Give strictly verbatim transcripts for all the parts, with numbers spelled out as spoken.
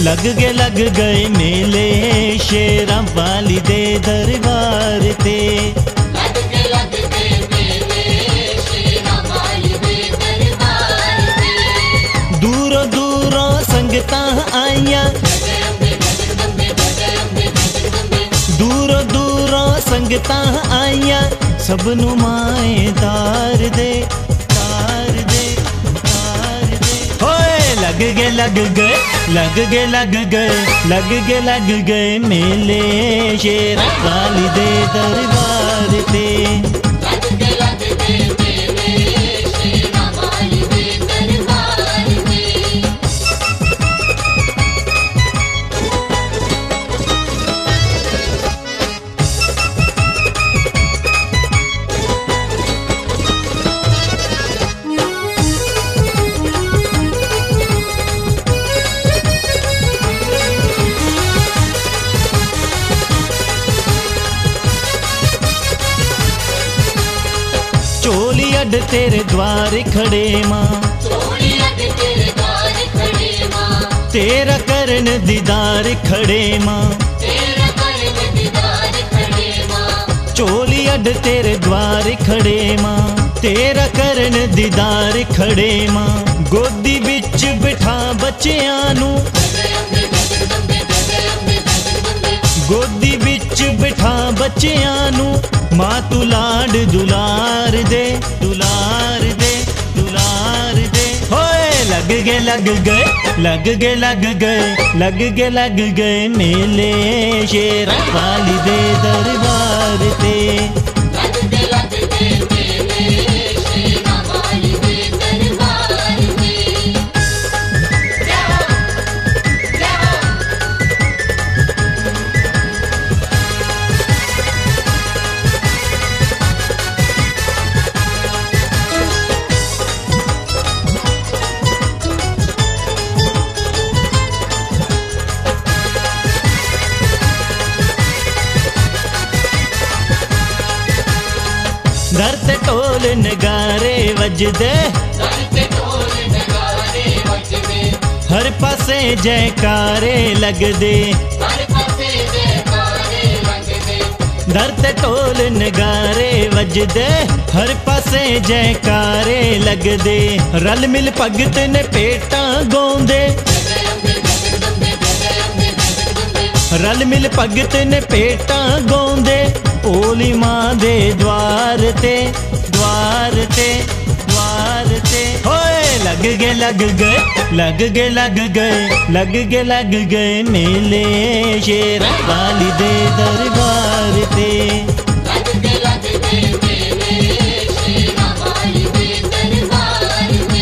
लग गए लग गए मेले शेरां वाली दे दरबार ते। लग गए लग गए मेले शेरां वाली दे दरबार ते। दूरों दूरों संगतां आईयां, दूरों दूरों संगतां आईयां, सबनू माए तार दे तार दे तार दे। होए लग गए लग गए लग गए लग गए लग गए लग गए मेले शेरां वाली दे दरबार ते। लग गए लग गए मेले शेरां वाली दे दरबार ते। चोली अड तेरे द्वार खड़े मां, चोली अड तेरे द्वार खड़े मां, तेरा करन दीदार खड़े मां। तेरा करन दीदार खड़े मां। चोली अड तेरे द्वार खड़े मां, तेरा करन दीदार खड़े मां। गोदी बिच बिठा बच्चियां नू, गोदी बिच बिठा बच्चियां नू, मां तू लाड दुलार दे दुलार दे दुलार दे। होए लग गए लग गए लग गए लग गए लग गए लग गए मेले शेरां वाली दे दरबार ते। लग गए लग गए मेले शेरां वाली दे दरबार ते। घर ते ढोल नगारे वजदे, घर ते ढोल नगारे वजदे, हर पासे जयकारे लगदे। हर पासे जयकारे लगदे। घर ते ढोल नगारे वजदे, हर पासे जयकारे लगदे। रल मिल भगत ने पेटां गौंदे, रल मिल भगत ने पेटां गौंदे। भोली मां दे द्वार ते द्वार ते द्वार ते। होए लग गए लग गए लग गए लग गए लग गए लग गए मेले शेरां वाली दे दरबार ते। लग गए लग गए मेले शेरां वाली दे दरबार ते।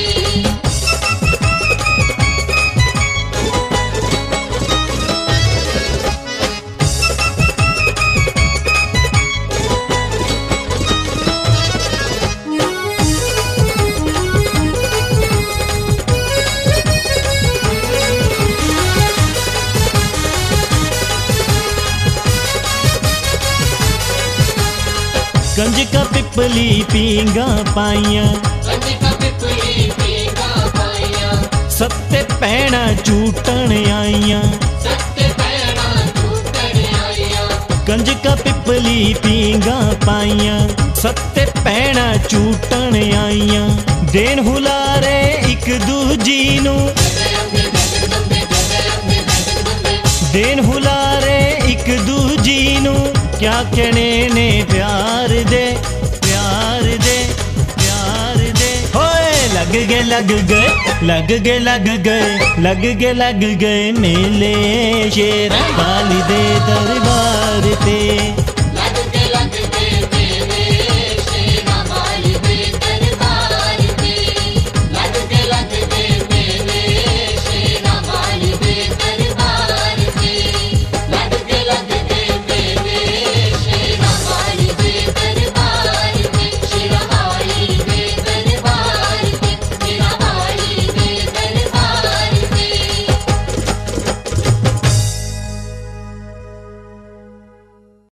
कंजका पिपली पींगा पाइयां, कंजका पिपली पींगा पाइयां, सत्ते पैणा झूटण आइयां। सत्ते पैणा झूटण आइयां। कंजका पिपली पींगा पाइयां, सत्ते पैणा झूटण आइयां। देन हुलारे एक दूजी नू, देन हुलारे एक दूजी नू। क्या कहने ने प्यार दे प्यार दे प्यार दे। होए लग गए लग गए लग गए लग गए लग गए लग गए मेले शेरां वाली दे दरबार ते।